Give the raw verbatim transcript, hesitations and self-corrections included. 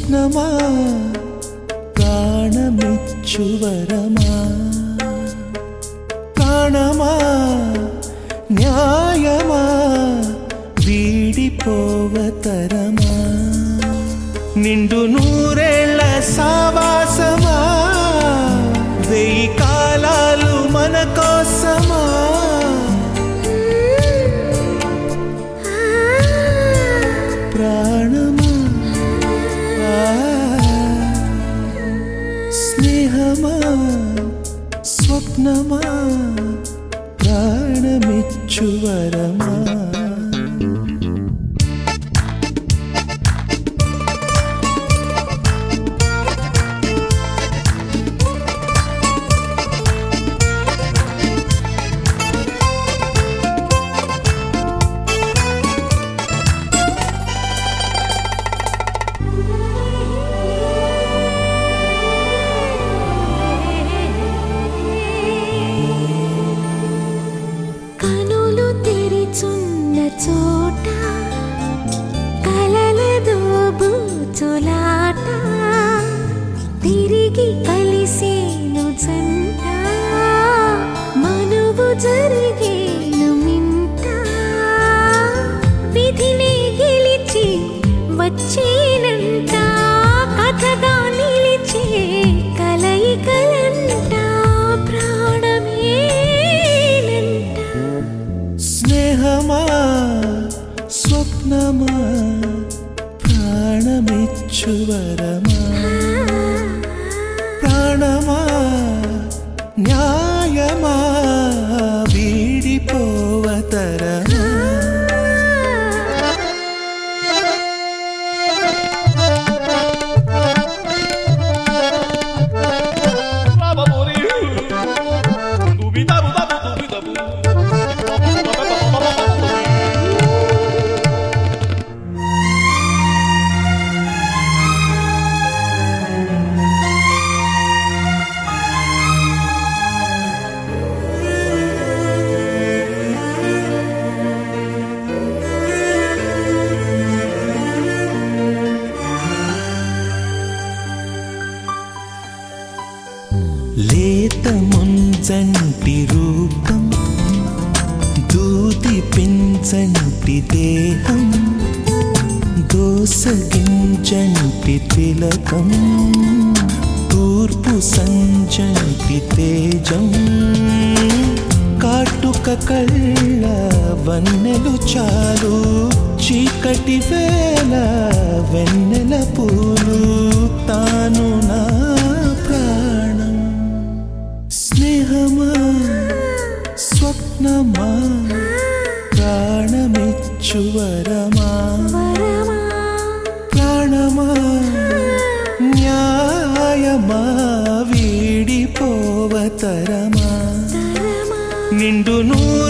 స్వప్నమా ప్రాణమిచ్చువరమా ప్రాణమా న్యాయమా వీడిపోవతరమా నిండు నూరేళ్ల సావాసమా వెయ్యి కాలాలు మన కోసమా ప్రాణమా స్నేహమా స్వప్నమా ప్రాణమిచ్చువరమా చోట కలలదో బూచులాట తిరిగి కలిసేను జంట మనువు జరిగేను మింట విధిని గెలిచి వచ్చేనంట కథగా నిలిచే కలయికలంట ప్రాణమేనంట స్నేహమా స్వప్నమా ప్రాణమిచ్చువరమా ప్రాణమా న్యాయమా వీడిపోవతరమా లేత ముంజంటి రూపం దూది పింజంటి దేహం దోసగింజంటి తిలకం తూర్పు సంజంటి తేజం కాటుక కళ్ళ వన్నెలు చాలు చీకటి వేళ వెన్నెల పూలు తాను నా ప్రాణం స్నేహమా స్వప్నమా ప్రాణమిచ్చువరమా ప్రాణమా న్యాయమా వీడిపోవతరమా నిండు నూ